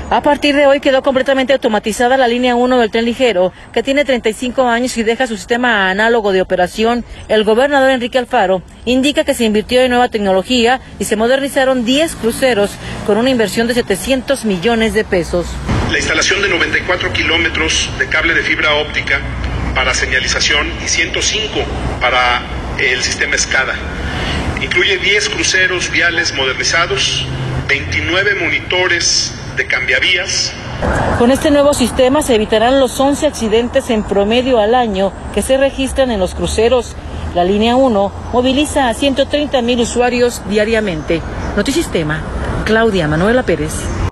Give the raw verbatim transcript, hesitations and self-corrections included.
A partir de hoy quedó completamente automatizada la línea uno del tren ligero, que tiene treinta y cinco años y deja su sistema análogo de operación. El gobernador Enrique Alfaro indica que se invirtió en nueva tecnología y se modernizaron diez cruceros con una inversión de setecientos millones de pesos. La instalación de noventa y cuatro kilómetros de cable de fibra óptica para señalización y ciento cinco para el sistema SCADA. Incluye diez cruceros viales modernizados, veintinueve monitores de cambiavías. Con este nuevo sistema se evitarán los once accidentes en promedio al año que se registran en los cruceros. La línea uno moviliza a ciento treinta mil usuarios diariamente. Notisistema, Claudia Manuela Pérez.